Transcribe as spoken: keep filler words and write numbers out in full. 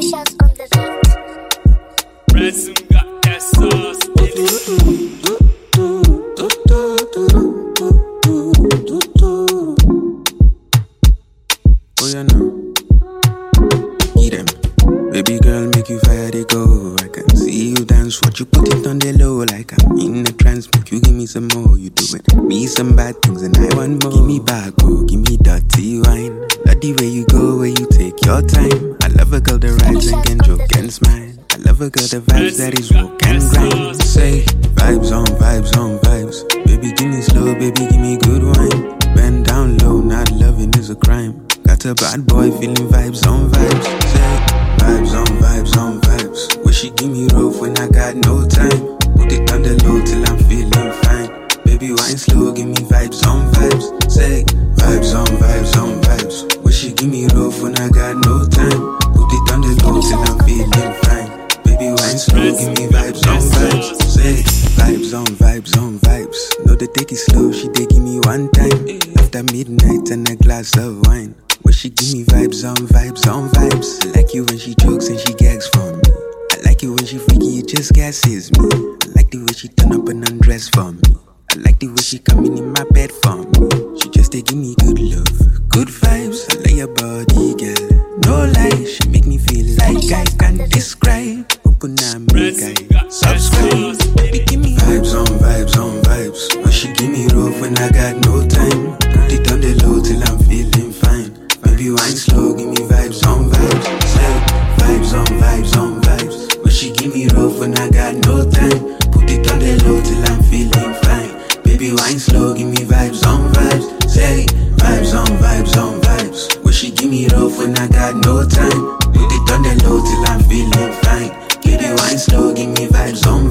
Specials on the beat. Ransom got that sauce in it. Oh yeah, no. Eat them. Baby girl, make you fire they go. I can see you dance, what you put it on the low. Like I'm in a trance, make you give me some more. You doing me some bad things and I want more. Give me back, oh, give me dirty wine. Love the way you go, where you take your time. I love a girl that rides and can joke and smile. I love a girl that vibes, that is walk and grind. Say, vibes on, vibes on, vibes. Baby, give me slow, baby, give me good wine. Bend down low, not loving is a crime. Got a bad boy feeling vibes on vibes. Say, vibes on, vibes on, vibes. Wish she give me rough when I got no time. Put it on the low till I'm feeling fine. Baby, wine slow, give me vibes on vibes. Say, vibes on, vibes on, vibes. Wish she give me rough when I got no time. Put it on the low till I'm feeling fine. Baby, wine slow, give me vibes on vibes. Say, vibes on, vibes on, vibes. Know they take it slow, she dey give me one time. After midnight and a glass of wine. Where she give me vibes on, vibes on, vibes. I like you when she jokes and she gags for me. I like it when she freaky, it just gasses me. I like the way she turn up and undress for me. I like the way she coming in my bed for me. She just dey give me good love, good vibes. I like your body, girl. No lie, she make me feel like I can't describe. Open up, make I subscribe. Baby, give me vibes on, vibes on, vibes. When she give me rough when I got no time. Put it on the low till I'm feeling fine. Baby, wine slow, give me vibes on vibes. Say, vibes on, vibes on, vibes. When she give me rough when I got no time. Put it on the low till I'm feeling fine. Baby, wine slow, give me vibes on vibes. Say, vibes on, vibes on, vibes. When she give me rough when I got no time. Put it on the low till I'm feeling fine. Baby, wine slow, give me vibes on